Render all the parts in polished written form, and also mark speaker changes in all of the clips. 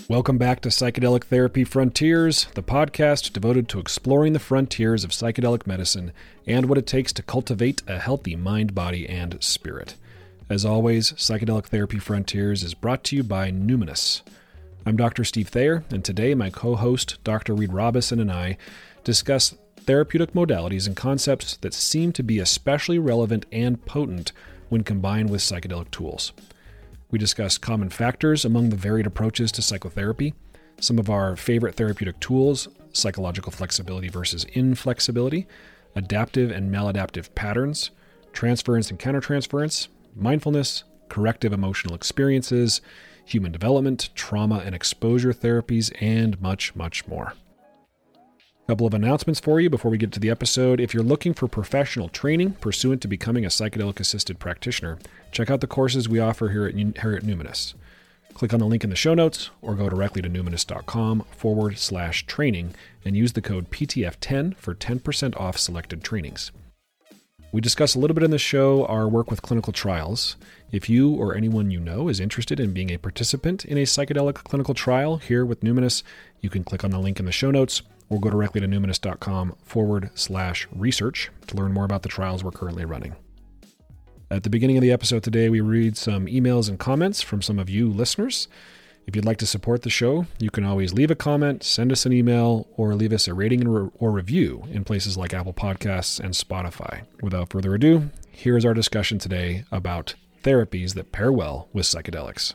Speaker 1: Welcome back to Psychedelic Therapy Frontiers, the podcast devoted to exploring the frontiers of psychedelic medicine and what it takes to cultivate a healthy mind, body, and spirit. As always, Psychedelic Therapy Frontiers is brought to you by Numinous. I'm Dr. Steve Thayer, and today my co-host, Dr. Reed Robison, and I discuss therapeutic modalities and concepts that seem to be especially relevant and potent when combined with psychedelic tools. We discuss common factors among the varied approaches to psychotherapy, some of our favorite therapeutic tools, psychological flexibility versus inflexibility, adaptive and maladaptive patterns, transference and countertransference, mindfulness, corrective emotional experiences, human development, trauma and exposure therapies, and much, much more. A couple of announcements for you before we get to the episode. If you're looking for professional training pursuant to becoming a psychedelic-assisted practitioner, check out the courses we offer here at Numinous. Click on the link in the show notes or go directly to numinous.com/training and use the code PTF10 for 10% off selected trainings. We discuss a little bit in the show our work with clinical trials. If you or anyone you know is interested in being a participant in a psychedelic clinical trial here with Numinous, you can click on the link in the show notes or go directly to numinous.com/research to learn more about the trials we're currently running. At the beginning of the episode today, we read some emails and comments from some of you listeners. If you'd like to support the show, you can always leave a comment, send us an email, or leave us a rating or review in places like Apple Podcasts and Spotify. Without further ado, here's our discussion today about therapies that pair well with psychedelics.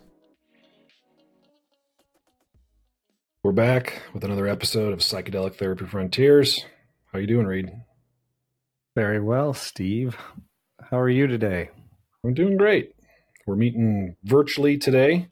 Speaker 1: We're back with another episode of Psychedelic Therapy Frontiers. How you doing, Reed?
Speaker 2: Very well, Steve. How are you today?
Speaker 1: I'm doing great. We're meeting virtually today.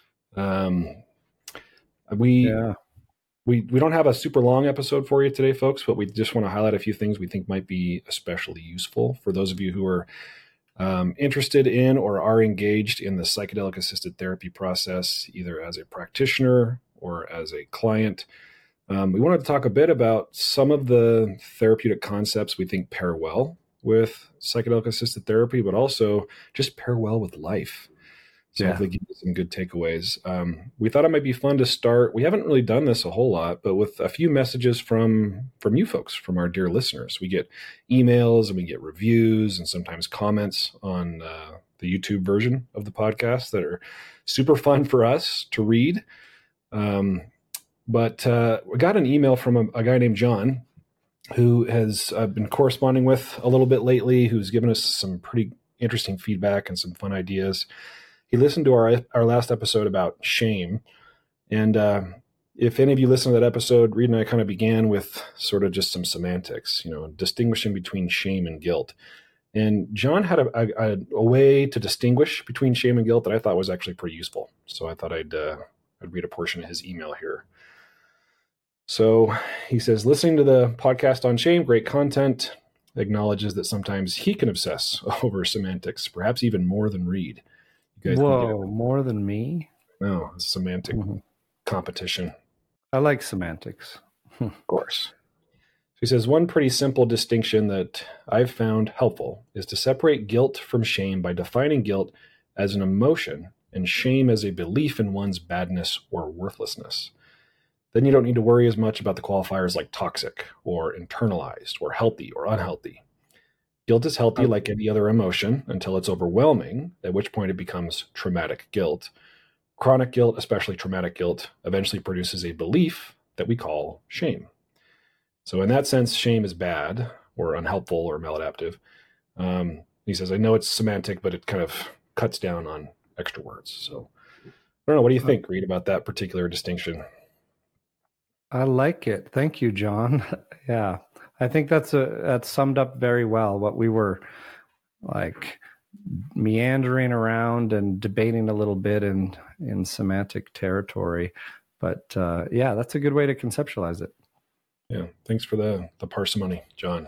Speaker 1: We don't have a super long episode for you today, folks, but we just want to highlight a few things we think might be especially useful for those of you who are interested in or are engaged in the psychedelic-assisted therapy process, either as a practitioner or as a client. We wanted to talk a bit about some of the therapeutic concepts we think pair well with psychedelic-assisted therapy, but also just pair well with life. So hopefully give you some good takeaways. We thought it might be fun to start. We haven't really done this a whole lot, but with a few messages from you folks, from our dear listeners. We get emails and we get reviews and sometimes comments on the YouTube version of the podcast that are super fun for us to read. But we got an email from a guy named John who has been corresponding with a little bit lately, who's given us some pretty interesting feedback and some fun ideas. He listened to our last episode about shame. And if any of you listened to that episode, Reed and I kind of began with sort of just some semantics, distinguishing between shame and guilt. And John had a way to distinguish between shame and guilt that I thought was actually pretty useful. So I thought I'd read a portion of his email here. So he says, listening to the podcast on shame, great content, acknowledges that sometimes he can obsess over semantics, perhaps even more than Reed. You guys
Speaker 2: Whoa, more than me?
Speaker 1: No, it's semantic competition.
Speaker 2: I like semantics.
Speaker 1: Of course. He says, one pretty simple distinction that I've found helpful is to separate guilt from shame by defining guilt as an emotion and shame as a belief in one's badness or worthlessness. Then you don't need to worry as much about the qualifiers like toxic or internalized or healthy or unhealthy. Guilt is healthy like any other emotion until it's overwhelming, at which point it becomes traumatic guilt. Chronic guilt, especially traumatic guilt, eventually produces a belief that we call shame. So in that sense, shame is bad or unhelpful or maladaptive. He says, I know it's semantic, but it kind of cuts down on extra words. So I don't know. What do you think, Reed, about that particular distinction?
Speaker 2: I like it. Thank you, John. Yeah. I think that's summed up very well what we were like meandering around and debating a little bit in semantic territory. But that's a good way to conceptualize it.
Speaker 1: Yeah. Thanks for the parsimony, John.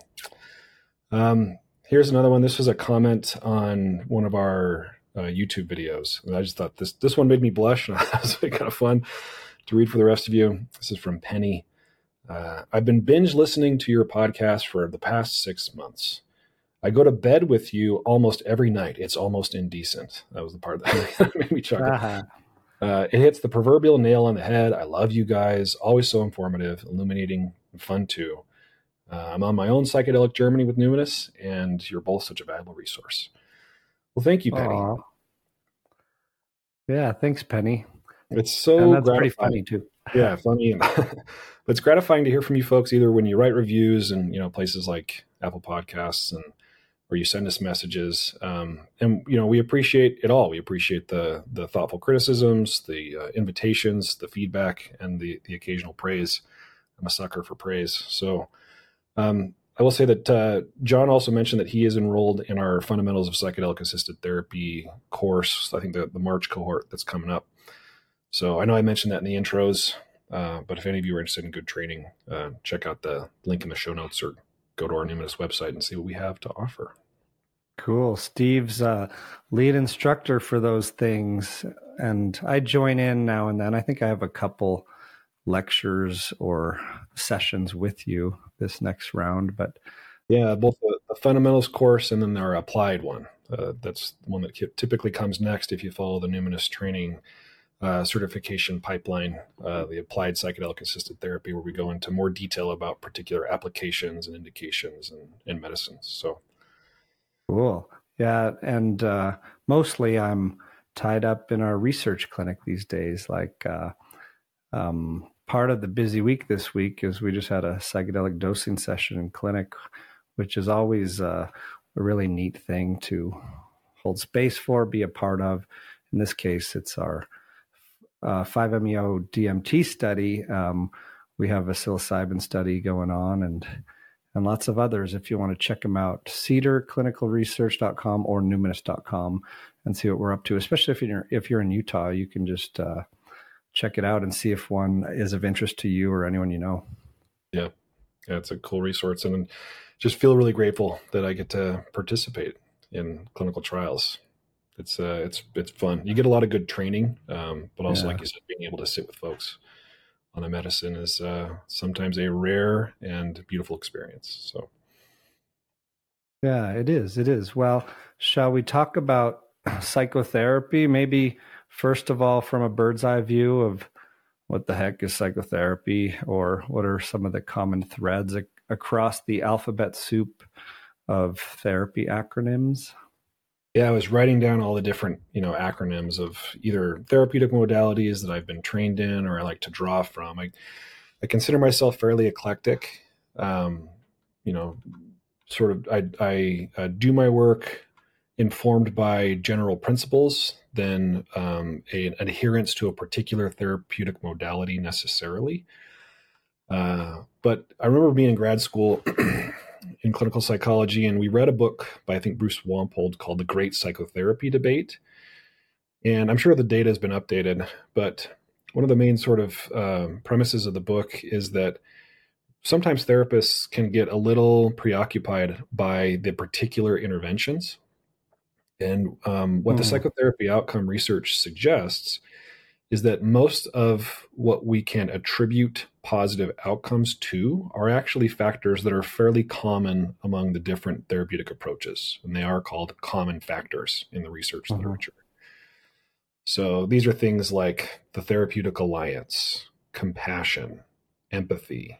Speaker 1: Here's another one. This was a comment on one of our YouTube videos. And I just thought this one made me blush. And it was kind of fun to read for the rest of you. This is from Penny. I've been binge listening to your podcast for the past 6 months. I go to bed with you almost every night. It's almost indecent. That was the part that made me chuckle. It hits the proverbial nail on the head. I love you guys. Always so informative, illuminating, and fun too. I'm on my own psychedelic journey with Numinous, and you're both such a valuable resource. Well, thank you, Penny.
Speaker 2: Aw. Yeah, thanks, Penny.
Speaker 1: It's so
Speaker 2: And that's
Speaker 1: gratifying.
Speaker 2: pretty funny too.
Speaker 1: Yeah, funny. But it's gratifying to hear from you folks, either when you write reviews and places like Apple Podcasts, and or you send us messages. And we appreciate it all. We appreciate the thoughtful criticisms, the invitations, the feedback, and the occasional praise. I'm a sucker for praise. So I will say that John also mentioned that he is enrolled in our Fundamentals of Psychedelic Assisted Therapy course. I think the March cohort that's coming up. So I know I mentioned that in the intros, but if any of you are interested in good training, check out the link in the show notes or go to our Numinous website and see what we have to offer.
Speaker 2: Cool. Steve's lead instructor for those things. And I join in now and then. I think I have a couple lectures or sessions with you this next round. But
Speaker 1: yeah, both the fundamentals course and then our applied one. That's the one that typically comes next if you follow the Numinous training certification pipeline, the applied psychedelic assisted therapy, where we go into more detail about particular applications and indications and medicines. So
Speaker 2: cool. Yeah. And mostly I'm tied up in our research clinic these days. Like part of the busy week this week is we just had a psychedelic dosing session in clinic, which is always a really neat thing to hold space for, be a part of. In this case, it's our 5-MeO DMT study. We have a psilocybin study going on and lots of others. If you want to check them out, cedarclinicalresearch.com or numinous.com and see what we're up to. Especially if you're in Utah, you can just check it out and see if one is of interest to you or anyone you know.
Speaker 1: Yeah, it's a cool resource, and just feel really grateful that I get to participate in clinical trials. It's fun. You get a lot of good training, but also, like you said, being able to sit with folks on a medicine is sometimes a rare and beautiful experience. So,
Speaker 2: yeah, it is. It is. Well, shall we talk about psychotherapy? Maybe first of all, from a bird's eye view of what the heck is psychotherapy, or what are some of the common threads across the alphabet soup of therapy acronyms?
Speaker 1: Yeah, I was writing down all the different, acronyms of either therapeutic modalities that I've been trained in or I like to draw from. I consider myself fairly eclectic. Sort of, I do my work informed by general principles than an adherence to a particular therapeutic modality necessarily. But I remember being in grad school in clinical psychology, and we read a book by, I think, Bruce Wampold called The Great Psychotherapy Debate. And I'm sure the data has been updated, but one of the main sort of premises of the book is that sometimes therapists can get a little preoccupied by the particular interventions. And what the psychotherapy outcome research suggests is that most of what we can attribute positive outcomes to are actually factors that are fairly common among the different therapeutic approaches. And they are called common factors in the research literature. So these are things like the therapeutic alliance, compassion, empathy,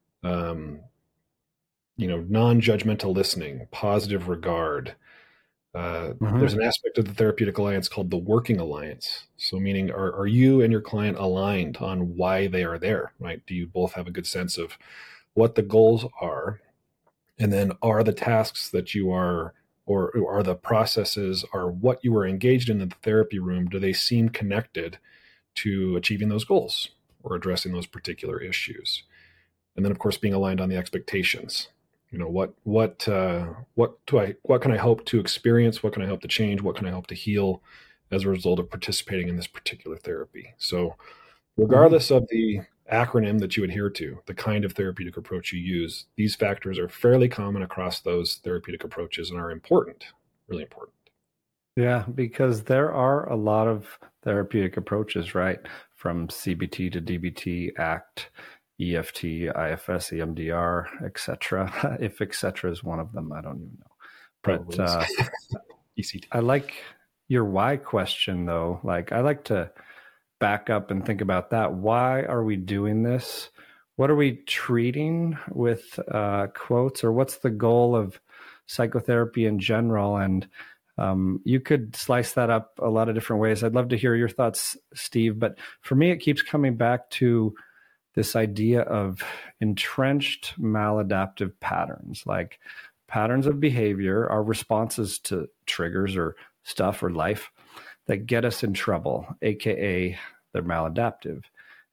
Speaker 1: non-judgmental listening, positive regard. There's an aspect of the therapeutic alliance called the working alliance. So meaning, are you and your client aligned on why they are there, right? Do you both have a good sense of what the goals are? And then are the tasks that you are, or are the processes, or what you are engaged in the therapy room, do they seem connected to achieving those goals or addressing those particular issues? And then, of course, being aligned on the expectations. What can I hope to experience? What can I hope to change? What can I hope to heal as a result of participating in this particular therapy? So regardless of the acronym that you adhere to, the kind of therapeutic approach you use, these factors are fairly common across those therapeutic approaches and are important, really important.
Speaker 2: Yeah, because there are a lot of therapeutic approaches, right? From CBT to DBT, ACT, EFT, IFS, EMDR, etc. If etc. is one of them, I don't even know.
Speaker 1: Probably
Speaker 2: but
Speaker 1: ECT.
Speaker 2: I like your why question though. Like I like to back up and think about that. Why are we doing this? What are we treating with quotes, or what's the goal of psychotherapy in general? And you could slice that up a lot of different ways. I'd love to hear your thoughts, Steve. But for me, it keeps coming back to this idea of entrenched maladaptive patterns, like patterns of behavior are responses to triggers or stuff or life that get us in trouble, aka they're maladaptive.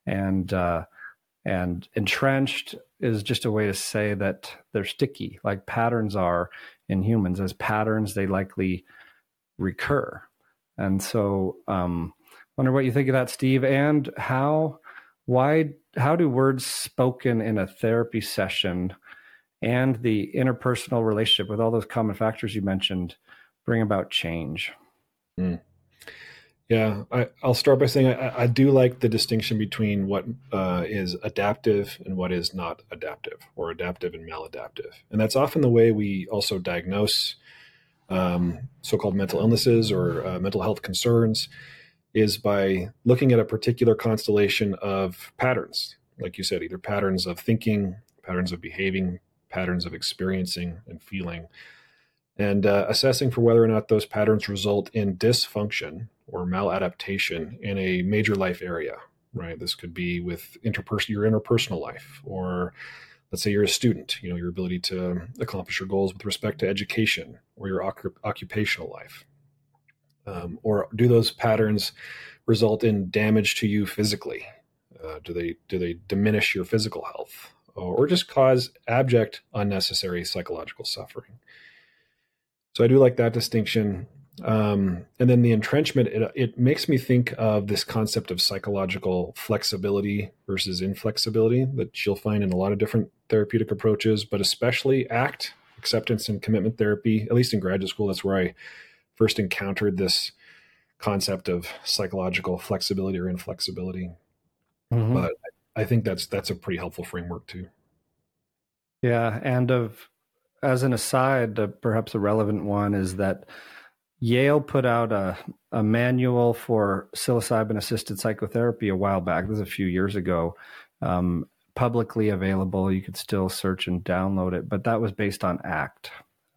Speaker 2: And entrenched is just a way to say that they're sticky, like patterns are in humans. As patterns, they likely recur. And so, wonder what you think of that, Steve, and how do words spoken in a therapy session and the interpersonal relationship with all those common factors you mentioned bring about change?
Speaker 1: Yeah, I'll start by saying I do like the distinction between what is adaptive and what is not adaptive, or adaptive and maladaptive. And that's often the way we also diagnose so-called mental illnesses or mental health concerns, is by looking at a particular constellation of patterns, like you said, either patterns of thinking, patterns of behaving, patterns of experiencing and feeling, and assessing for whether or not those patterns result in dysfunction or maladaptation in a major life area, right? This could be with your interpersonal life, or let's say you're a student, your ability to accomplish your goals with respect to education or your occupational life. Or do those patterns result in damage to you physically? Do they diminish your physical health, or just cause abject, unnecessary psychological suffering? So I do like that distinction. And then the entrenchment, it makes me think of this concept of psychological flexibility versus inflexibility that you'll find in a lot of different therapeutic approaches, but especially ACT, acceptance and commitment therapy. At least in graduate school, that's where I first encountered this concept of psychological flexibility or inflexibility. Mm-hmm. But I think that's a pretty helpful framework too.
Speaker 2: Yeah, and as an aside, perhaps a relevant one is that Yale put out a manual for psilocybin-assisted psychotherapy a while back. This is a few years ago, publicly available. You could still search and download it, but that was based on ACT.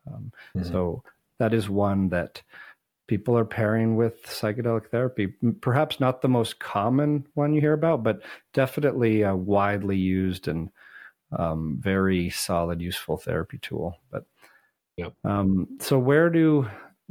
Speaker 2: So that is one that people are pairing with psychedelic therapy. Perhaps not the most common one you hear about, but definitely a widely used and very solid, useful therapy tool. But so where do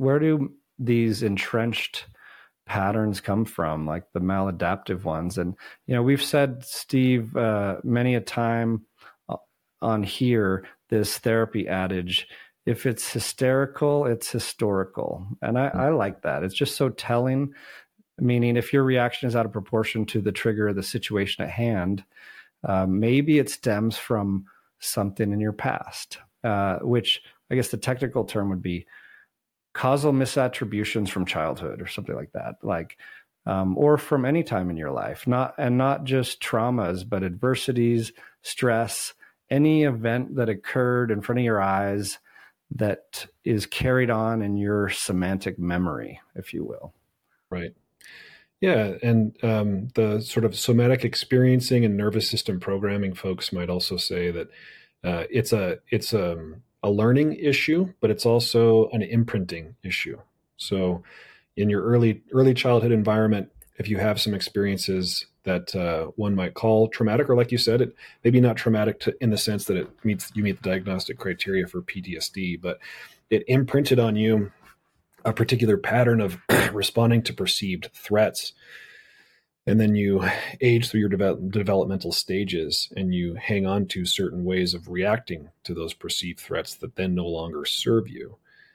Speaker 2: these entrenched patterns come from, like the maladaptive ones? And we've said, Steve, many a time on here, this therapy adage: if it's hysterical, it's historical. And I like that. It's just so telling. Meaning, if your reaction is out of proportion to the trigger of the situation at hand, maybe it stems from something in your past, which I guess the technical term would be causal misattributions from childhood or something like that, or from any time in your life, not just traumas, but adversities, stress, any event that occurred in front of your eyes that is carried on in your semantic memory, if you will.
Speaker 1: Right. Yeah, and the sort of somatic experiencing and nervous system programming folks might also say that it's a learning issue, but it's also an imprinting issue. So in your early childhood environment, if you have some experiences that one might call traumatic, or like you said, it maybe not traumatic in the sense that you meet the diagnostic criteria for PTSD, but it imprinted on you a particular pattern of responding to perceived threats. And then you age through your developmental stages, and you hang on to certain ways of reacting to those perceived threats that then no longer serve you.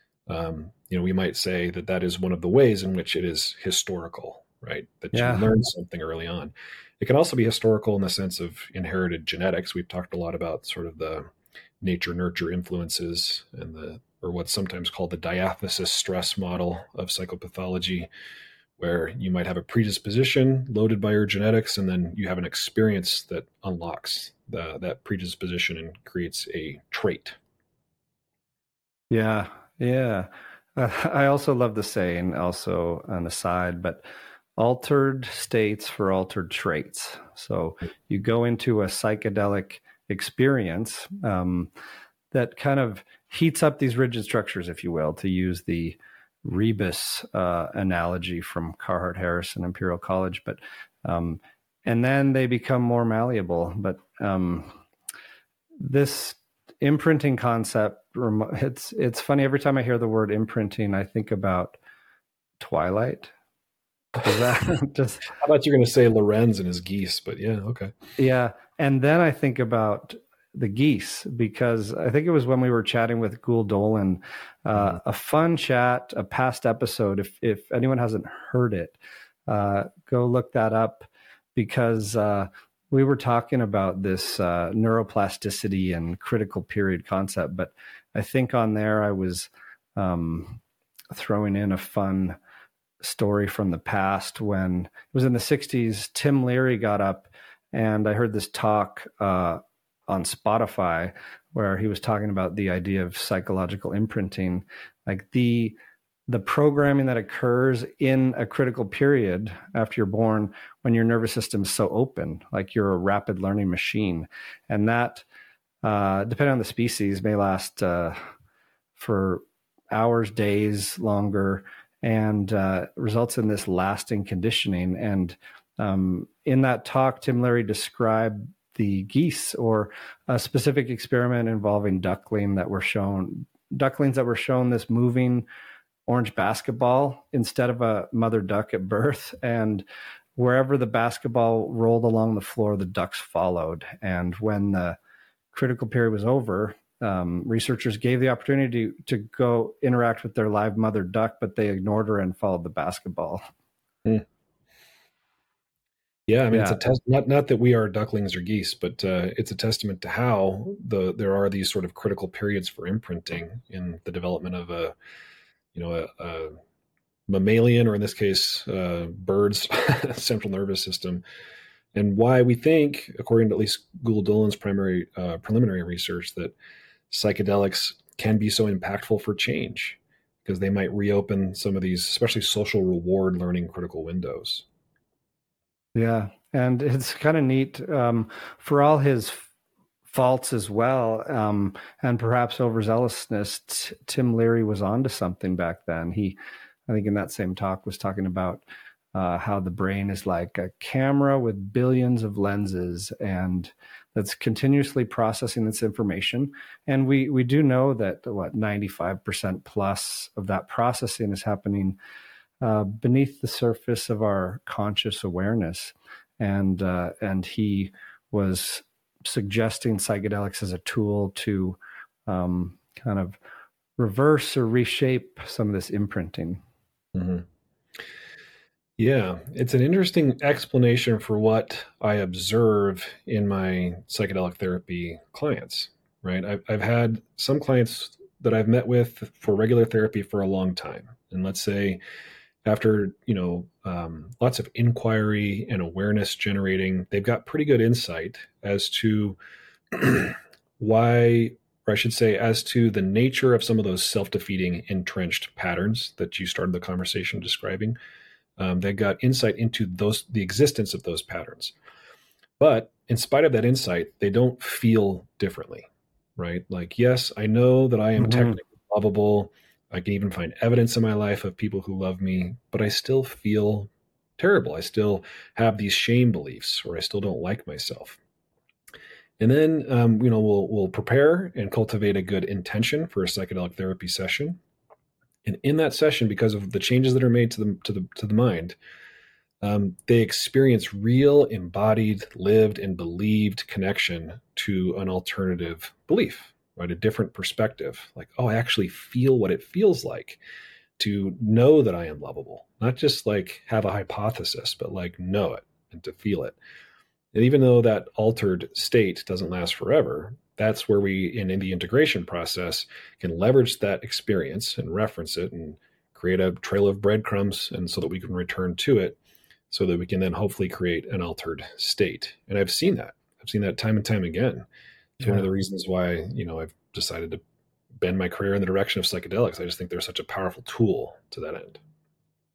Speaker 1: We might say that is one of the ways in which it is historical, right? That you learned something early on. It can also be historical in the sense of inherited genetics. We've talked a lot about sort of the nature-nurture influences and or what's sometimes called the diathesis stress model of psychopathology, where you might have a predisposition loaded by your genetics, and then you have an experience that unlocks that predisposition and creates a trait.
Speaker 2: Yeah. I also love the saying, also on the side, but altered states for altered traits. So you go into a psychedelic experience that kind of heats up these rigid structures, if you will, to use the rebus analogy from Carhart Harris and Imperial College. But and then they become more malleable. But this imprinting concept, it's funny. Every time I hear the word imprinting, I think about Twilight. Is that just?
Speaker 1: I thought you were going to say Lorenz and his geese, but yeah, okay.
Speaker 2: Yeah, and then I think about the geese, because I think it was when we were chatting with Gul Dolan, a fun chat, a past episode. If anyone hasn't heard it, go look that up, because we were talking about this neuroplasticity and critical period concept. But I think on there I was throwing in a fun story from the past when it was in the 60s. Tim Leary got up, and I heard this talk on Spotify where he was talking about the idea of psychological imprinting, like the programming that occurs in a critical period after you're born, when your nervous system is so open, like you're a rapid learning machine. And that, depending on the species, may last for hours, days, longer, and results in this lasting conditioning. And in that talk, Tim Leary described the geese, or a specific experiment involving ducklings that were shown this moving orange basketball instead of a mother duck at birth. And wherever the basketball rolled along the floor, the ducks followed. And when the critical period was over, researchers gave the opportunity to go interact with their live mother duck, but they ignored her and followed the basketball.
Speaker 1: Yeah, I mean, it's a not that we are ducklings or geese, but it's a testament to how there are these sort of critical periods for imprinting in the development of a mammalian, or in this case, bird's central nervous system, and why we think, according to at least Gul Dolan's preliminary research, that psychedelics can be so impactful for change, because they might reopen some of these, especially social reward learning critical windows.
Speaker 2: Yeah, and it's kind of neat, for all his faults as well, and perhaps overzealousness. Tim Leary was onto something back then. I think in that same talk, was talking about how the brain is like a camera with billions of lenses, and that's continuously processing this information. And we do know that 95% plus of that processing is happening beneath the surface of our conscious awareness. And he was suggesting psychedelics as a tool to kind of reverse or reshape some of this imprinting.
Speaker 1: Mm-hmm. Yeah, it's an interesting explanation for what I observe in my psychedelic therapy clients, right? I've had some clients that I've met with for regular therapy for a long time. And let's say after, lots of inquiry and awareness generating, they've got pretty good insight as to why, or I should say, as to the nature of some of those self-defeating entrenched patterns that you started the conversation describing. They got insight into the existence of those patterns. But in spite of that insight, they don't feel differently, right? Like, yes, I know that I am technically lovable. I can even find evidence in my life of people who love me, but I still feel terrible. I still have these shame beliefs, or I still don't like myself. And then, we'll prepare and cultivate a good intention for a psychedelic therapy session. And in that session, because of the changes that are made to the mind, they experience real, embodied, lived, and believed connection to an alternative belief, right? A different perspective. Like, oh, I actually feel what it feels like to know that I am lovable. Not just like have a hypothesis, but like know it and to feel it. And even though that altered state doesn't last forever, that's where we, in the integration process, can leverage that experience and reference it and create a trail of breadcrumbs, and so that we can return to it, so that we can then hopefully create an altered state. And I've seen that time and time again. It's one of the reasons why, I've decided to bend my career in the direction of psychedelics. I just think they're such a powerful tool to that end.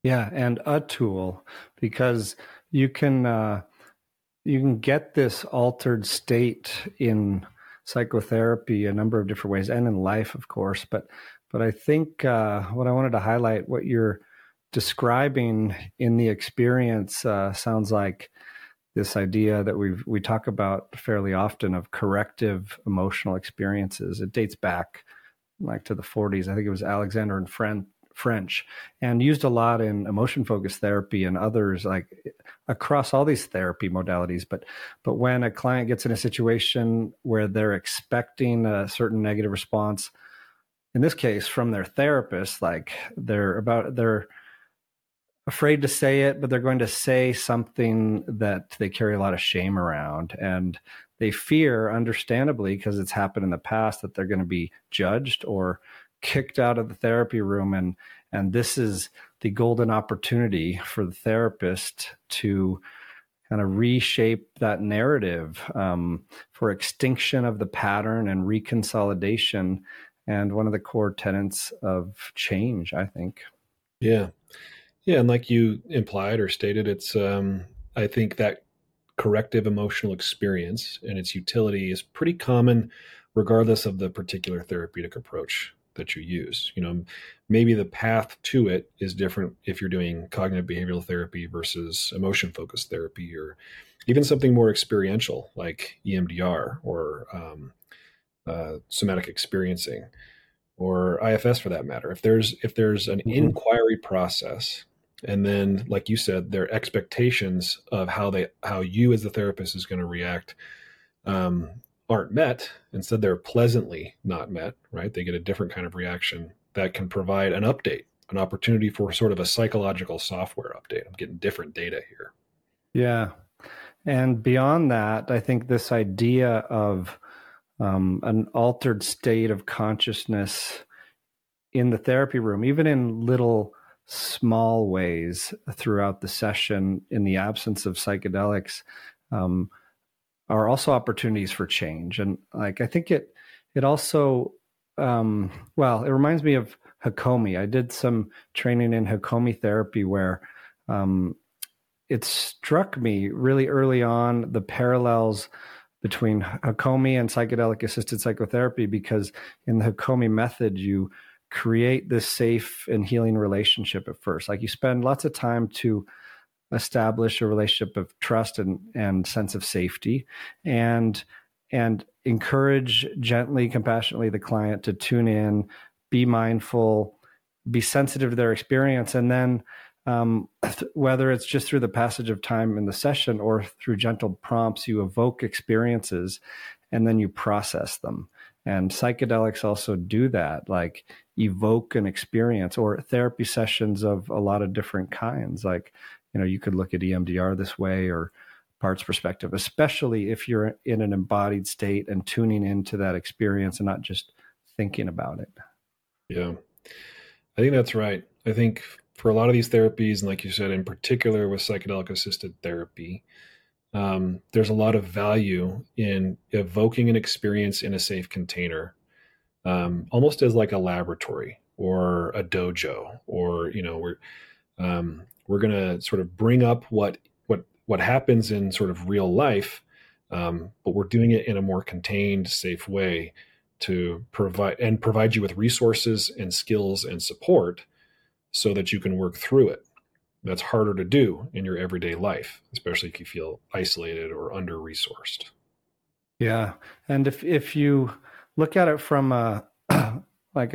Speaker 2: Yeah, and a tool, because you can you can get this altered state in psychotherapy a number of different ways, and in life, of course. But I think what I wanted to highlight, what you're describing in the experience, sounds like this idea that we talk about fairly often of corrective emotional experiences. It dates back like to the 40s. I think it was Alexander and French, and used a lot in emotion focused therapy and others, like across all these therapy modalities. But when a client gets in a situation where they're expecting a certain negative response, in this case from their therapist, like they're afraid to say it, but they're going to say something that they carry a lot of shame around. And they fear, understandably, because it's happened in the past, that they're going to be judged or kicked out of the therapy room. And this is the golden opportunity for the therapist to kind of reshape that narrative, for extinction of the pattern and reconsolidation. And one of the core tenets of change, I think.
Speaker 1: Yeah. Yeah. And like you implied or stated, it's, I think that corrective emotional experience and its utility is pretty common regardless of the particular therapeutic approach that you use. Maybe the path to it is different if you're doing cognitive behavioral therapy versus emotion focused therapy, or even something more experiential like EMDR or somatic experiencing, or IFS for that matter. If there's an
Speaker 2: Mm-hmm.
Speaker 1: inquiry process, and then like you said, their expectations of how you as the therapist is going to react, um, aren't met. Instead, they're pleasantly not met, right? They get a different kind of reaction that can provide an update, an opportunity for sort of a psychological software update. I'm getting different data here.
Speaker 2: Yeah. And beyond that, I think this idea of an altered state of consciousness in the therapy room, even in little small ways throughout the session, in the absence of psychedelics, um, are also opportunities for change. And like, I think it also, well, it reminds me of Hakomi. I did some training in Hakomi therapy where um, it struck me really early on the parallels between Hakomi and psychedelic assisted psychotherapy, because in the Hakomi method, you create this safe and healing relationship at first. Like, you spend lots of time to establish a relationship of trust and sense of safety, and encourage gently, compassionately the client to tune in, be mindful, be sensitive to their experience. And then whether it's just through the passage of time in the session or through gentle prompts, you evoke experiences and then you process them. And psychedelics also do that, like evoke an experience, or therapy sessions of a lot of different kinds. Like, you could look at EMDR this way, or parts perspective, especially if you're in an embodied state and tuning into that experience and not just thinking about it.
Speaker 1: Yeah, I think that's right. I think for a lot of these therapies, and like you said, in particular with psychedelic assisted therapy, there's a lot of value in evoking an experience in a safe container, almost as like a laboratory or a dojo, or we're going to sort of bring up what happens in sort of real life, but we're doing it in a more contained, safe way to provide you with resources and skills and support so that you can work through it. That's harder to do in your everyday life, especially if you feel isolated or under resourced.
Speaker 2: Yeah. And if you look at it from a like a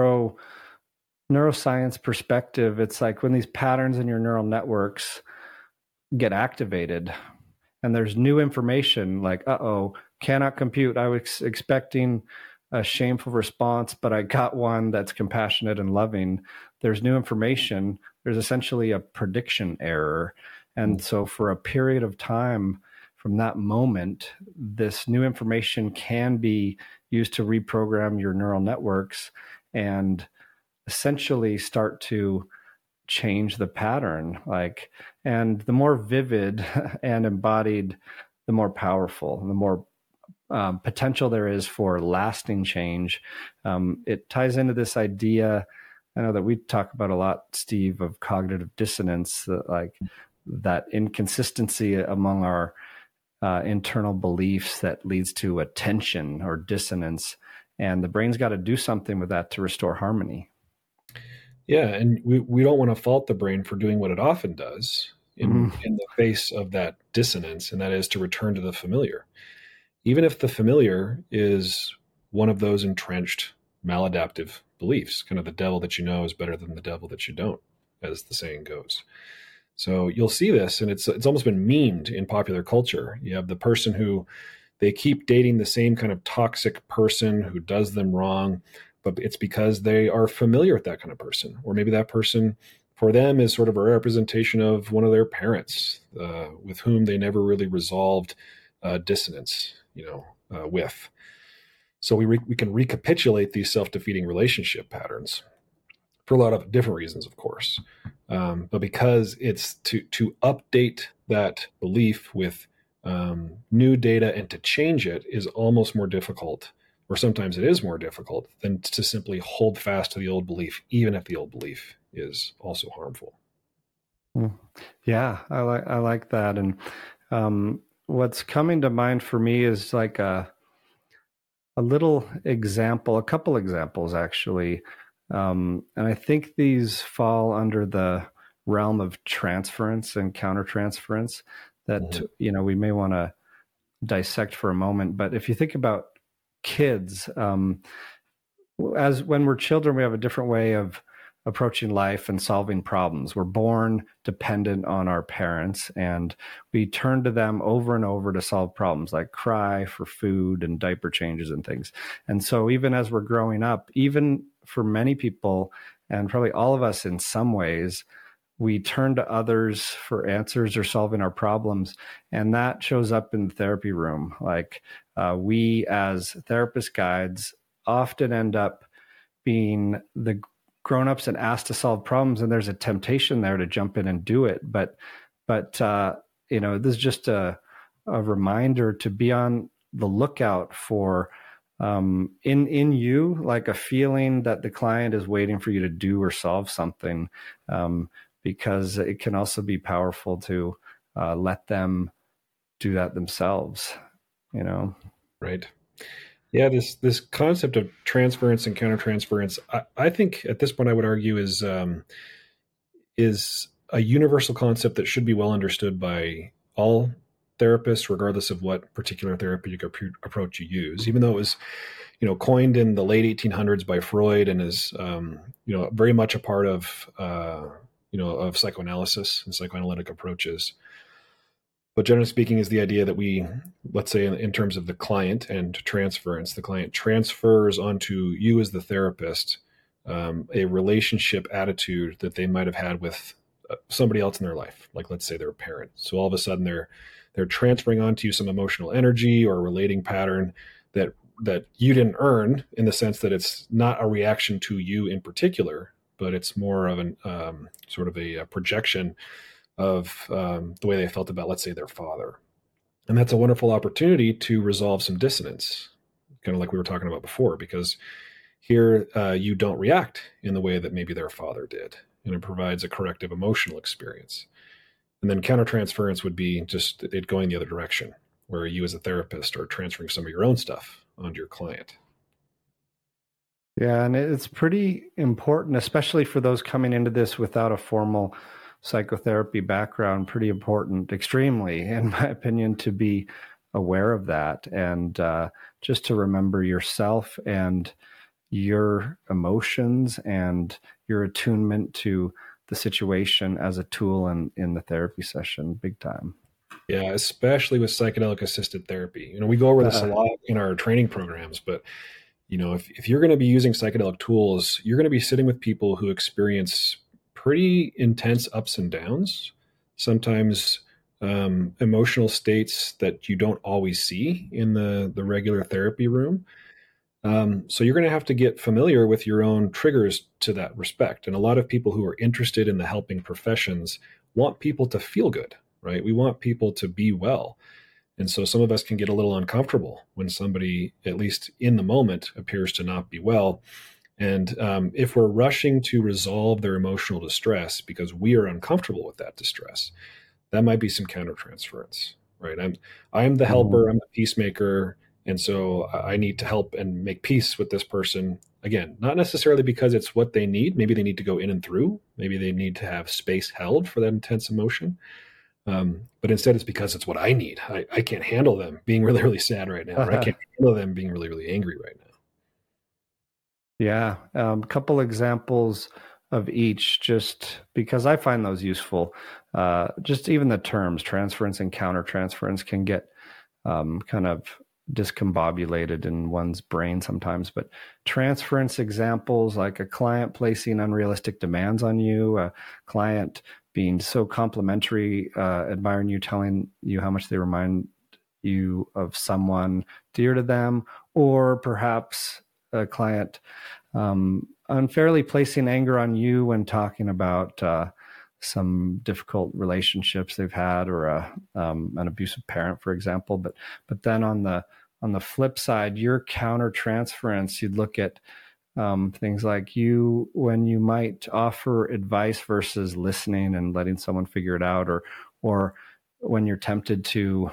Speaker 2: neuroscience perspective, it's like when these patterns in your neural networks get activated and there's new information, like, cannot compute. I was expecting a shameful response, but I got one that's compassionate and loving. There's new information. There's essentially a prediction error. And so for a period of time from that moment, this new information can be used to reprogram your neural networks and essentially start to change the pattern. Like, and the more vivid and embodied, the more powerful, the more potential there is for lasting change. It ties into this idea I know that we talk about a lot, Steve, of cognitive dissonance, that inconsistency among our internal beliefs that leads to a tension or dissonance. And the brain's got to do something with that to restore harmony.
Speaker 1: Yeah, and we don't want to fault the brain for doing what it often does in the face of that dissonance, and that is to return to the familiar. Even if the familiar is one of those entrenched maladaptive beliefs, kind of the devil that you know is better than the devil that you don't, as the saying goes. So you'll see this, and it's almost been memed in popular culture. You have the person who they keep dating the same kind of toxic person who does them wrong, but it's because they are familiar with that kind of person. Or maybe that person for them is sort of a representation of one of their parents with whom they never really resolved dissonance, with. So we can recapitulate these self-defeating relationship patterns for a lot of different reasons, of course. But because it's to update that belief with new data and to change it is almost more difficult, or sometimes it is more difficult than to simply hold fast to the old belief, even if the old belief is also harmful.
Speaker 2: Yeah, I like that. And what's coming to mind for me is like a little example, a couple examples actually. And I think these fall under the realm of transference and countertransference that, we may want to dissect for a moment. But if you think about kids, as when we're children, we have a different way of approaching life and solving problems. We're born dependent on our parents, and we turn to them over and over to solve problems, like cry for food and diaper changes and things. And so even as we're growing up, even for many people, and probably all of us in some ways, we turn to others for answers or solving our problems. And that shows up in the therapy room. Like we as therapist guides often end up being the grown-ups and asked to solve problems, and there's a temptation there to jump in and do it. But this is just a reminder to be on the lookout for in you, like a feeling that the client is waiting for you to do or solve something, because it can also be powerful to let them do that themselves,
Speaker 1: Right. Yeah, this concept of transference and countertransference, I think at this point I would argue is a universal concept that should be well understood by all therapists, regardless of what particular therapeutic approach you use. Even though it was, coined in the late 1800s by Freud and is, very much a part of, of psychoanalysis and psychoanalytic approaches. But generally speaking, is the idea that we, let's say in terms of the client and transference, the client transfers onto you as the therapist a relationship attitude that they might have had with somebody else in their life, like let's say their parent. So all of a sudden they're transferring onto you some emotional energy or relating pattern that you didn't earn, in the sense that it's not a reaction to you in particular, but it's more of an sort of a projection of the way they felt about, let's say, their father. And that's a wonderful opportunity to resolve some dissonance, kind of like we were talking about before, because here you don't react in the way that maybe their father did, and it provides a corrective emotional experience. And then countertransference would be just it going the other direction, where you as a therapist are transferring some of your own stuff onto your client.
Speaker 2: Yeah, and it's pretty important, especially for those coming into this without a formal psychotherapy background, pretty important, extremely, in my opinion, to be aware of that, and just to remember yourself and your emotions and your attunement to the situation as a tool in the therapy session, big time.
Speaker 1: Yeah, especially with psychedelic assisted therapy. We go over this a lot in our training programs, but if you're going to be using psychedelic tools, you're going to be sitting with people who experience pretty intense ups and downs, sometimes emotional states that you don't always see in the regular therapy room. So you're going to have to get familiar with your own triggers to that respect. And a lot of people who are interested in the helping professions want people to feel good, right? We want people to be well. And so some of us can get a little uncomfortable when somebody, at least in the moment, appears to not be well. And if we're rushing to resolve their emotional distress because we are uncomfortable with that distress, that might be some countertransference, right? I'm the helper, I'm the peacemaker, and so I need to help and make peace with this person. Again, not necessarily because it's what they need. Maybe they need to go in and through. Maybe they need to have space held for that intense emotion. But instead, it's because it's what I need. I can't handle them being really, really sad right now, or I can't handle them being really, really angry right now.
Speaker 2: Yeah, a couple examples of each, just because I find those useful. Just even the terms transference and countertransference can get kind of discombobulated in one's brain sometimes. But transference examples, like a client placing unrealistic demands on you, a client being so complimentary, admiring you, telling you how much they remind you of someone dear to them, or perhaps a client unfairly placing anger on you when talking about some difficult relationships they've had, or an abusive parent, for example. But then on the flip side, your countertransference, you'd look at things like when you might offer advice versus listening and letting someone figure it out, or when you're tempted to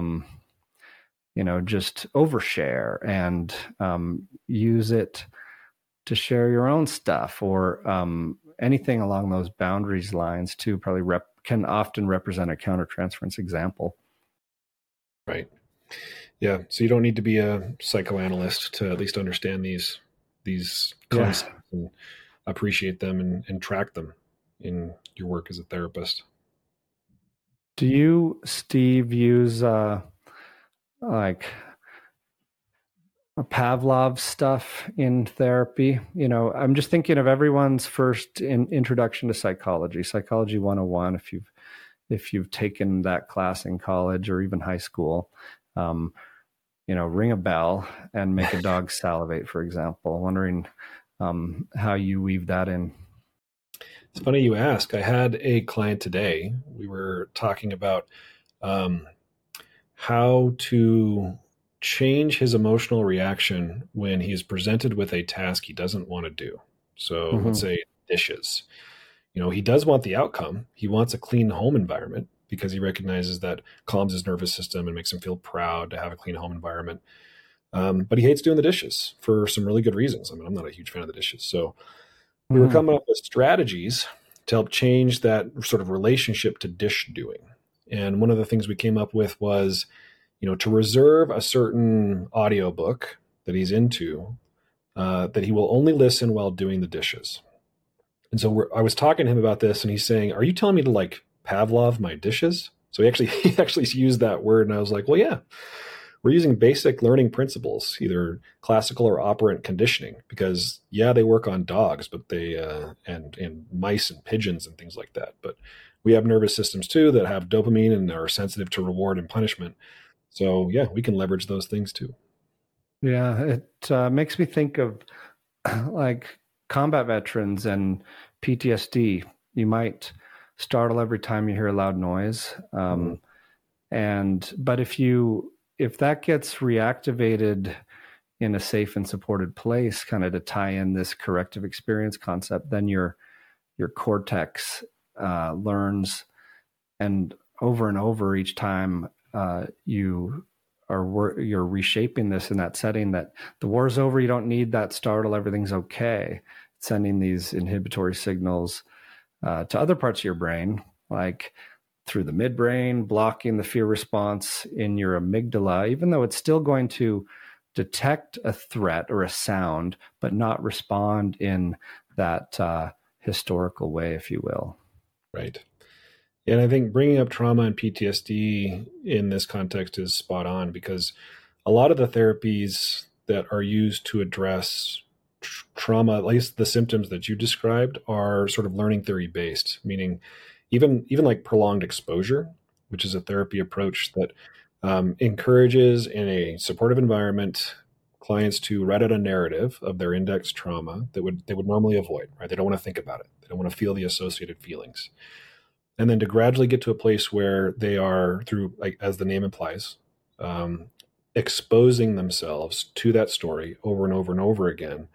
Speaker 2: just overshare and use it to share your own stuff, or anything along those boundaries lines too, probably can often represent a countertransference example.
Speaker 1: Right. Yeah. So you don't need to be a psychoanalyst to at least understand these concepts and appreciate them and track them in your work as a therapist.
Speaker 2: Do you, Steve, use like Pavlov stuff in therapy? I'm just thinking of everyone's first introduction to Psychology 101. If you've taken that class in college or even high school, ring a bell and make a dog salivate, for example. Wondering how you weave that in.
Speaker 1: It's funny you ask. I had a client today. We were talking about how to change his emotional reaction when he is presented with a task he doesn't want to do. So let's say dishes. He does want the outcome. He wants a clean home environment because he recognizes that calms his nervous system and makes him feel proud to have a clean home environment. But he hates doing the dishes for some really good reasons. I mean, I'm not a huge fan of the dishes. So we were coming up with strategies to help change that sort of relationship to dish doing. And one of the things we came up with was, to reserve a certain audiobook that he's into, that he will only listen while doing the dishes. And so I was talking to him about this, and he's saying, "Are you telling me to like Pavlov my dishes?" So he actually used that word, and I was like, "Well, yeah, we're using basic learning principles, either classical or operant conditioning, because they work on dogs, but they and mice and pigeons and things like that. But we have nervous systems too that have dopamine and are sensitive to reward and punishment. So we can leverage those things too."
Speaker 2: Yeah, it makes me think of like combat veterans and PTSD. You might startle every time you hear a loud noise, but if that gets reactivated in a safe and supported place, kind of to tie in this corrective experience concept, then your cortex learns, and over each time you're reshaping this in that setting, that the war's over, you don't need that startle, everything's okay. It's sending these inhibitory signals to other parts of your brain, like through the midbrain, blocking the fear response in your amygdala, even though it's still going to detect a threat or a sound, but not respond in that historical way, if you will.
Speaker 1: Right. And I think bringing up trauma and PTSD in this context is spot on, because a lot of the therapies that are used to address trauma, at least the symptoms that you described, are sort of learning theory based, meaning even like prolonged exposure, which is a therapy approach that encourages, in a supportive environment, clients to write out a narrative of their index trauma that they would normally avoid, right? They don't want to think about it. They don't want to feel the associated feelings. And then to gradually get to a place where they are, through, like as the name implies, exposing themselves to that story over and over and over again,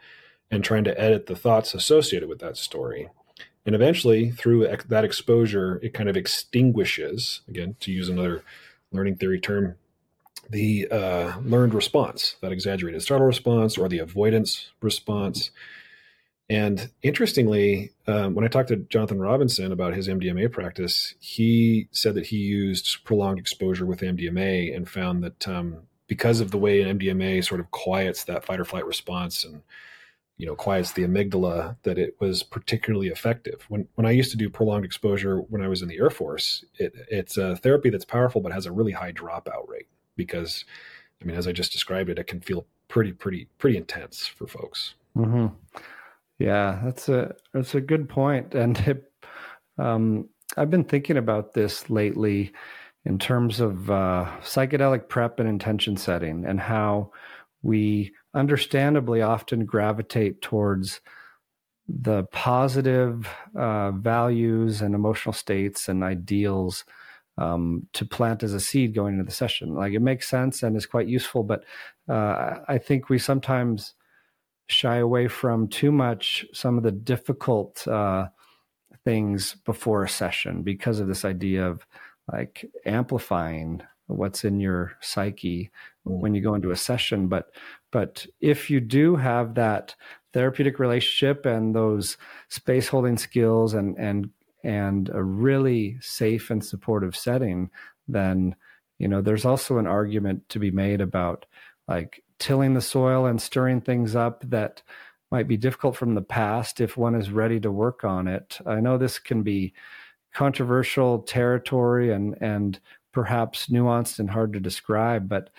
Speaker 1: and trying to edit the thoughts associated with that story. And eventually, through that exposure, it kind of extinguishes, again, to use another learning theory term, the learned response, that exaggerated startle response or the avoidance response. And interestingly, when I talked to Jonathan Robinson about his MDMA practice, he said that he used prolonged exposure with MDMA and found that because of the way MDMA sort of quiets that fight or flight response and quiets the amygdala, that it was particularly effective. When I used to do prolonged exposure when I was in the Air Force, it's a therapy that's powerful but has a really high dropout rate because, I mean, as I just described it can feel pretty intense for folks.
Speaker 2: Mm-hmm. Yeah, that's a good point. And I've been thinking about this lately in terms of psychedelic prep and intention setting, and how we understandably often gravitate towards the positive values and emotional states and ideals to plant as a seed going into the session. Like, it makes sense and is quite useful, but I think we sometimes shy away from too much some of the difficult things before a session because of this idea of like amplifying what's in your psyche when you go into a session. But if you do have that therapeutic relationship and those space holding skills and a really safe and supportive setting, then there's also an argument to be made about like tilling the soil and stirring things up that might be difficult from the past if one is ready to work on it. I know this can be controversial territory and perhaps nuanced and hard to describe, but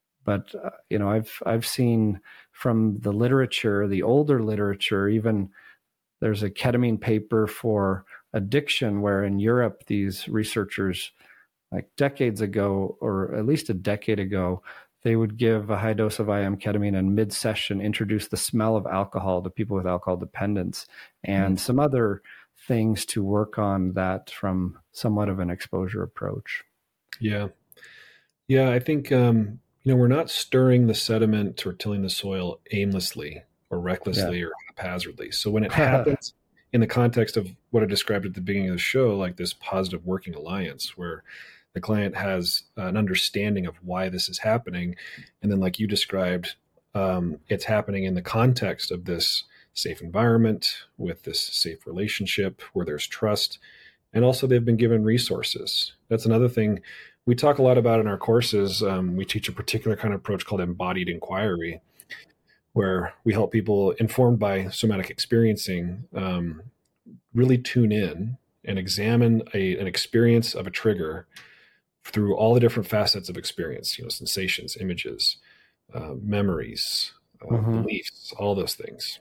Speaker 2: I've seen from the literature, the older literature, even there's a ketamine paper for addiction where in Europe these researchers, like decades ago, or at least a decade ago, they would give a high dose of IM ketamine and mid-session introduce the smell of alcohol to people with alcohol dependence and some other things to work on that from somewhat of an exposure approach.
Speaker 1: Yeah. I think, we're not stirring the sediment or tilling the soil aimlessly or recklessly or haphazardly. So when it happens in the context of what I described at the beginning of the show, like this positive working alliance where the client has an understanding of why this is happening. And then like you described, it's happening in the context of this safe environment with this safe relationship where there's trust. And also they've been given resources. That's another thing we talk a lot about in our courses. We teach a particular kind of approach called embodied inquiry, where we help people informed by somatic experiencing really tune in and examine an experience of a trigger through all the different facets of experience, sensations, images, memories, beliefs, all those things.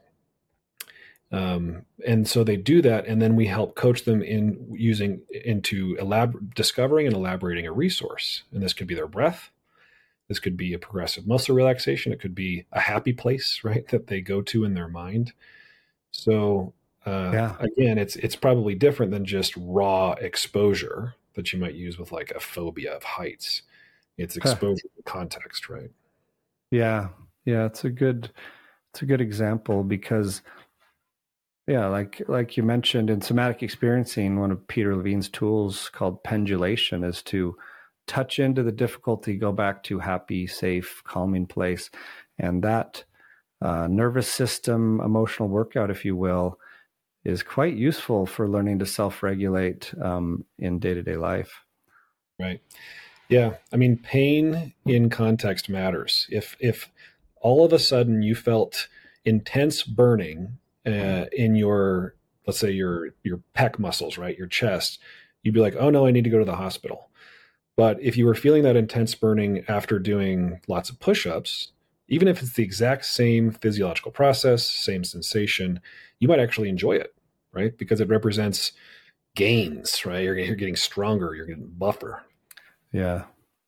Speaker 1: And so they do that, and then we help coach them into discovering and elaborating a resource. And this could be their breath. This could be a progressive muscle relaxation. It could be a happy place, right, that they go to in their mind. So again, it's probably different than just raw exposure that you might use with like a phobia of heights. It's exposure to context, right?
Speaker 2: Yeah. It's a good example because, like you mentioned in somatic experiencing, one of Peter Levine's tools called pendulation is to touch into the difficulty, go back to happy, safe, calming place. And that nervous system emotional workout, if you will, is quite useful for learning to self-regulate in day-to-day life.
Speaker 1: Right. Yeah. I mean, pain in context matters. If all of a sudden you felt intense burning in your, let's say your pec muscles, right, your chest, you'd be like, oh no, I need to go to the hospital. But if you were feeling that intense burning after doing lots of push-ups, even if it's the exact same physiological process, same sensation, you might actually enjoy it, right? Because it represents gains, right? You're getting stronger, you're getting buffer.
Speaker 2: Yeah.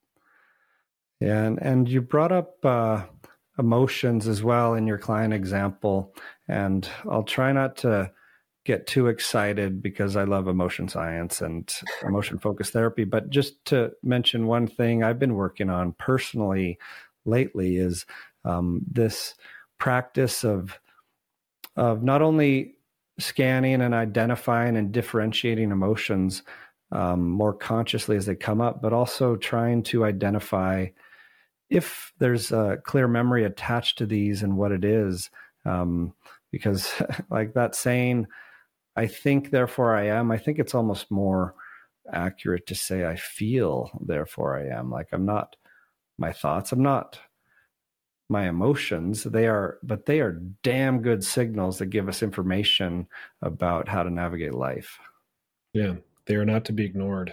Speaker 2: And you brought up emotions as well in your client example, and I'll try not to get too excited because I love emotion science and emotion focused therapy. But just to mention one thing I've been working on personally lately is this practice of not only scanning and identifying and differentiating emotions more consciously as they come up, but also trying to identify if there's a clear memory attached to these and what it is. Because like that saying, I think, therefore I am, I think it's almost more accurate to say I feel, therefore I am. Like I'm not my thoughts, I'm not my emotions. They are damn good signals that give us information about how to navigate life.
Speaker 1: Yeah, they are not to be ignored.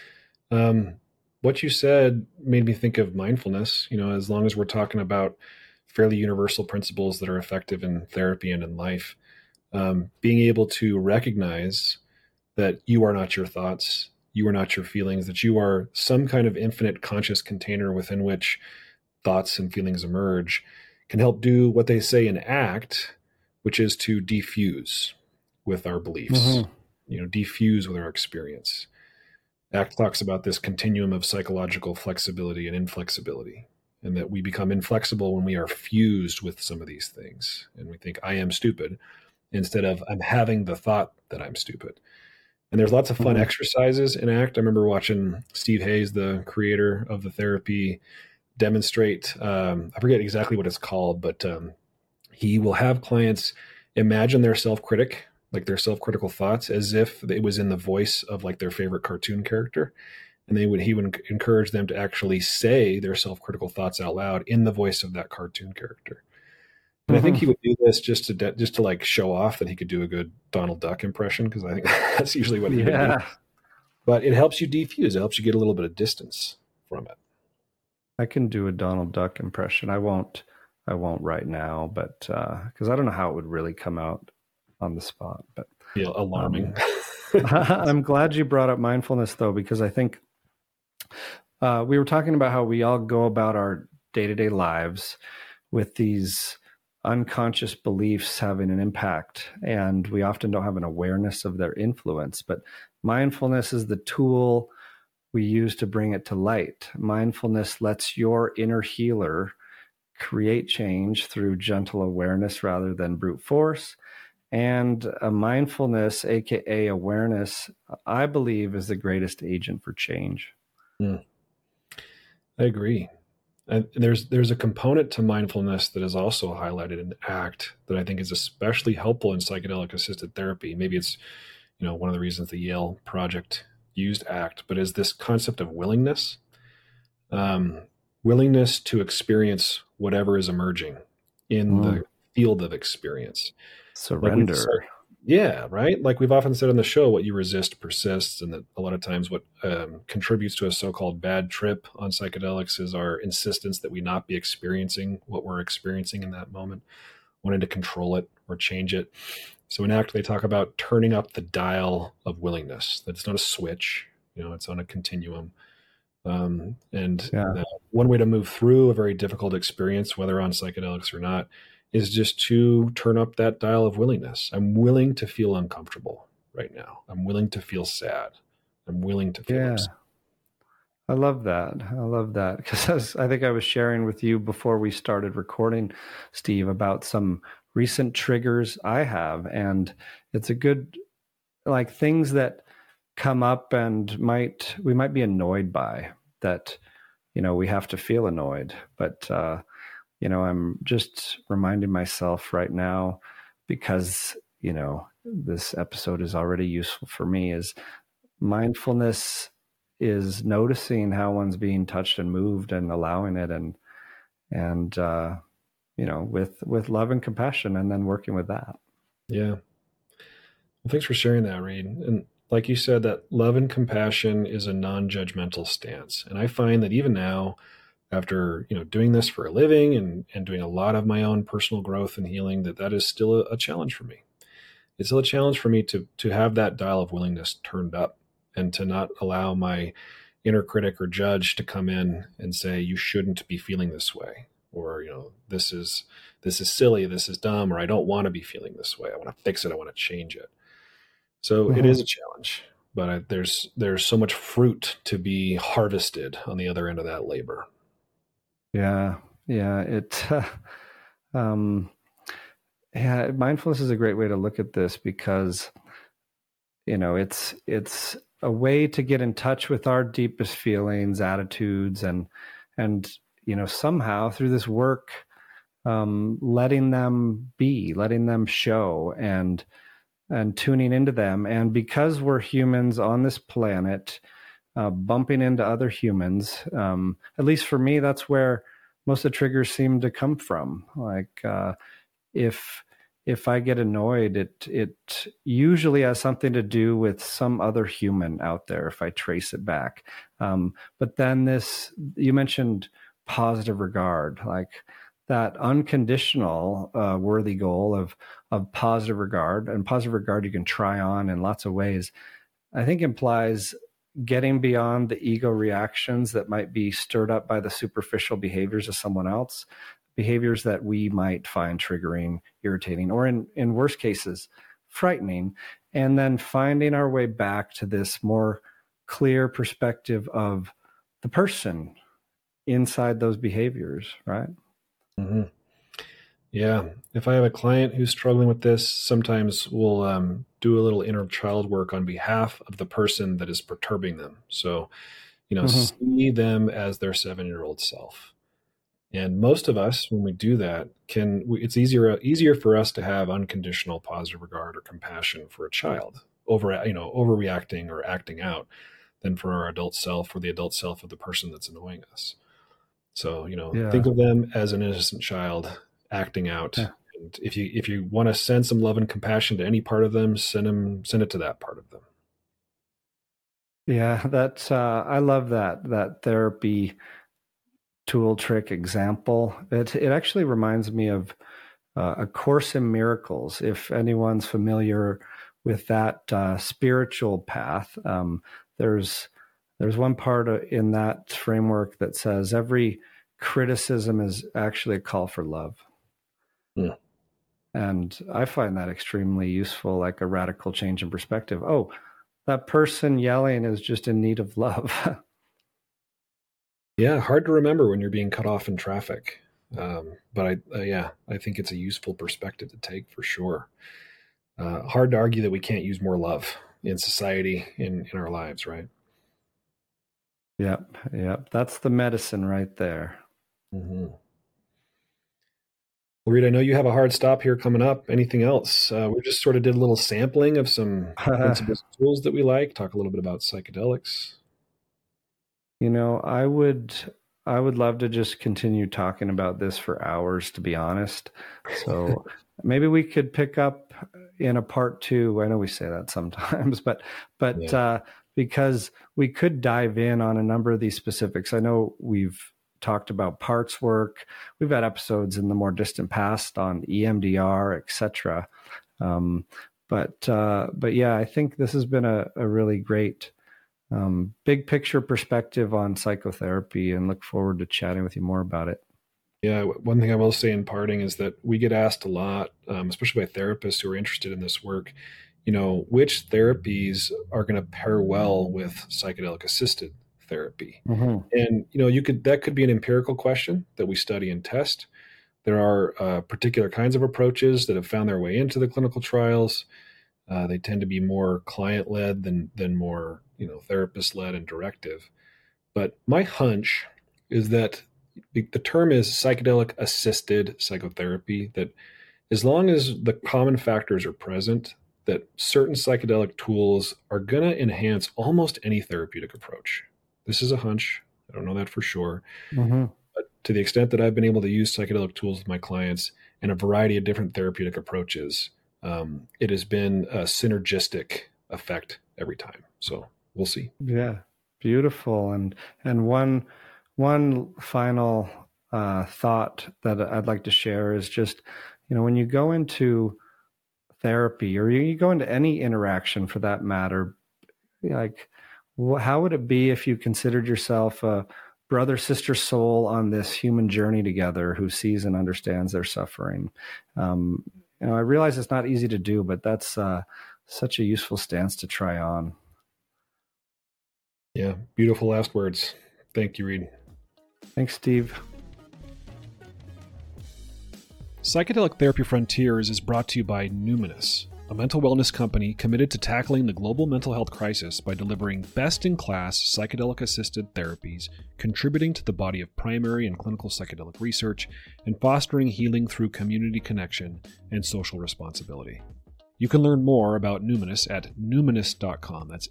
Speaker 1: What you said made me think of mindfulness. As long as we're talking about fairly universal principles that are effective in therapy and in life, being able to recognize that you are not your thoughts, you are not your feelings, that you are some kind of infinite conscious container within which thoughts and feelings emerge, can help do what they say in ACT, which is to defuse with our beliefs, defuse with our experience. ACT talks about this continuum of psychological flexibility and inflexibility, and that we become inflexible when we are fused with some of these things. And we think, I am stupid, instead of I'm having the thought that I'm stupid. And there's lots of fun exercises in ACT. I remember watching Steve Hayes, the creator of the therapy, demonstrate, I forget exactly what it's called, but he will have clients imagine their self-critic, like their self-critical thoughts, as if it was in the voice of like their favorite cartoon character. And he would encourage them to actually say their self-critical thoughts out loud in the voice of that cartoon character. And I think he would do this just to like show off that he could do a good Donald Duck impression, because I think that's usually what he would do. But it helps you defuse. It helps you get a little bit of distance from it.
Speaker 2: I can do a Donald Duck impression. I won't right now, but because I don't know how it would really come out on the spot. But
Speaker 1: yeah, alarming.
Speaker 2: I'm glad you brought up mindfulness, though, because I think we were talking about how we all go about our day-to-day lives with these unconscious beliefs having an impact, and we often don't have an awareness of their influence. But mindfulness is the tool we use to bring it to light. Mindfulness lets your inner healer create change through gentle awareness rather than brute force. And a mindfulness, aka awareness, I believe is the greatest agent for change.
Speaker 1: I agree. And there's a component to mindfulness that is also highlighted in ACT that I think is especially helpful in psychedelic assisted therapy. Maybe it's, one of the reasons the Yale project used ACT, but is this concept of willingness, willingness to experience whatever is emerging in the field of experience.
Speaker 2: Surrender.
Speaker 1: Yeah, right? Like we've often said on the show, what you resist persists, and that a lot of times what contributes to a so-called bad trip on psychedelics is our insistence that we not be experiencing what we're experiencing in that moment, wanting to control it or change it. So in ACT, they talk about turning up the dial of willingness. That it's not a switch, it's on a continuum. One way to move through a very difficult experience, whether on psychedelics or not, is just to turn up that dial of willingness. I'm willing to feel uncomfortable right now. I'm willing to feel sad. I'm willing to feel upset.
Speaker 2: I love that. Because I think I was sharing with you before we started recording, Steve, about some recent triggers I have. And it's a good, like things that come up and we might be annoyed by that, we have to feel annoyed. But, I'm just reminding myself right now, because, this episode is already useful for me, is mindfulness is noticing how one's being touched and moved and allowing it and with love and compassion, and then working with that.
Speaker 1: Yeah. Well, thanks for sharing that, Reed. And like you said, that love and compassion is a non-judgmental stance. And I find that even now, after doing this for a living and doing a lot of my own personal growth and healing, that is still a challenge for me. It's still a challenge for me to have that dial of willingness turned up, and to not allow my inner critic or judge to come in and say, you shouldn't be feeling this way, or this is silly, this is dumb, or I don't want to be feeling this way. I want to fix it. I want to change it. So it is a challenge, but there's so much fruit to be harvested on the other end of that labor.
Speaker 2: Yeah. It, Yeah, mindfulness is a great way to look at this because, it's a way to get in touch with our deepest feelings, attitudes, and somehow through this work, letting them be, letting them show, and tuning into them. And because we're humans on this planet, bumping into other humans, at least for me, that's where most of the triggers seem to come from. Like, if I get annoyed, it usually has something to do with some other human out there if I trace it back. But then you mentioned positive regard, like that unconditional worthy goal of positive regard, and positive regard you can try on in lots of ways. I think implies getting beyond the ego reactions that might be stirred up by the superficial behaviors of someone else, behaviors that we might find triggering, irritating, or in worst cases, frightening, and then finding our way back to this more clear perspective of the person inside those behaviors, right?
Speaker 1: Mm-hmm. Yeah. If I have a client who's struggling with this, sometimes we'll do a little inner child work on behalf of the person that is perturbing them. So, see them as their 7-year-old self. And most of us, when we do that, it's easier for us to have unconditional positive regard or compassion for a child overreacting or acting out than for our adult self or the adult self of the person that's annoying us. So, think
Speaker 2: Yeah.
Speaker 1: of them as an innocent child acting out.
Speaker 2: Yeah.
Speaker 1: And if you want to send some love and compassion to any part of them, send it to that part of them.
Speaker 2: Yeah, that's I love that therapy tool trick example. It actually reminds me of A Course in Miracles. If anyone's familiar with that spiritual path, there's one part in that framework that says every criticism is actually a call for love.
Speaker 1: Hmm.
Speaker 2: And I find that extremely useful, like a radical change in perspective. Oh, that person yelling is just in need of love.
Speaker 1: Yeah, hard to remember when you're being cut off in traffic. But I think it's a useful perspective to take for sure. Hard to argue that we can't use more love in society, in our lives, right?
Speaker 2: Yep. That's the medicine right there.
Speaker 1: Mm-hmm. Well, Reed, I know you have a hard stop here coming up. Anything else? We just sort of did a little sampling of some principles and tools that we like, talk a little bit about psychedelics.
Speaker 2: I would love to just continue talking about this for hours, to be honest. So maybe we could pick up in a part two. I know we say that sometimes, but
Speaker 1: Yeah.
Speaker 2: because we could dive in on a number of these specifics. I know we've talked about parts work. We've had episodes in the more distant past on EMDR, etc. Um, but yeah, I think this has been a really great big picture perspective on psychotherapy, and look forward to chatting with you more about it.
Speaker 1: Yeah, one thing I will say in parting is that we get asked a lot, especially by therapists who are interested in this work, which therapies are going to pair well with psychedelic assisted therapy.
Speaker 2: Mm-hmm.
Speaker 1: And, that could be an empirical question that we study and test. There are particular kinds of approaches that have found their way into the clinical trials. They tend to be more client led than more, therapist led and directive. But my hunch is that the term is psychedelic assisted psychotherapy, that as long as the common factors are present, that certain psychedelic tools are going to enhance almost any therapeutic approach. This is a hunch. I don't know that for sure.
Speaker 2: Mm-hmm.
Speaker 1: But to the extent that I've been able to use psychedelic tools with my clients and a variety of different therapeutic approaches, it has been a synergistic effect every time. So we'll see.
Speaker 2: Yeah, beautiful. And one final thought that I'd like to share is just, when you go into therapy, or you go into any interaction for that matter, like, how would it be if you considered yourself a brother sister soul on this human journey together, who sees and understands their suffering? I realize it's not easy to do, but that's such a useful stance to try on.
Speaker 1: Yeah, beautiful last words. Thank you, Reed.
Speaker 2: Thanks, Steve.
Speaker 1: Psychedelic Therapy Frontiers is brought to you by Numinous, a mental wellness company committed to tackling the global mental health crisis by delivering best-in-class psychedelic-assisted therapies, contributing to the body of primary and clinical psychedelic research, and fostering healing through community connection and social responsibility. You can learn more about Numinous at numinous.com. That's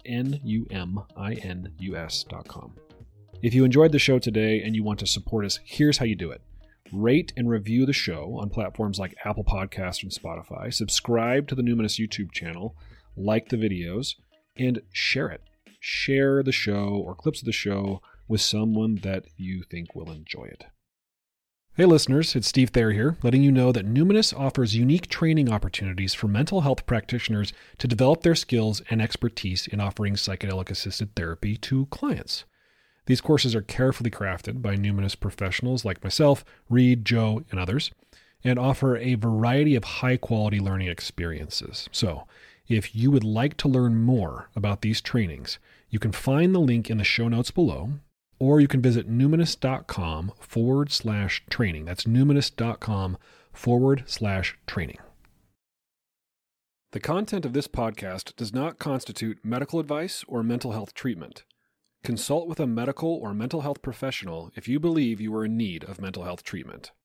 Speaker 1: Numinus.com. If you enjoyed the show today and you want to support us, here's how you do it. Rate and review the show on platforms like Apple Podcasts and Spotify. Subscribe to the Numinous YouTube channel, like the videos, and share it. Share the show or clips of the show with someone that you think will enjoy it. Hey listeners, it's Steve Thayer here, letting you know that Numinous offers unique training opportunities for mental health practitioners to develop their skills and expertise in offering psychedelic-assisted therapy to clients. These courses are carefully crafted by Numinous professionals like myself, Reed, Joe, and others, and offer a variety of high-quality learning experiences. So, if you would like to learn more about these trainings, you can find the link in the show notes below, or you can visit numinous.com/training. That's numinous.com/training. The content of this podcast does not constitute medical advice or mental health treatment. Consult with a medical or mental health professional if you believe you are in need of mental health treatment.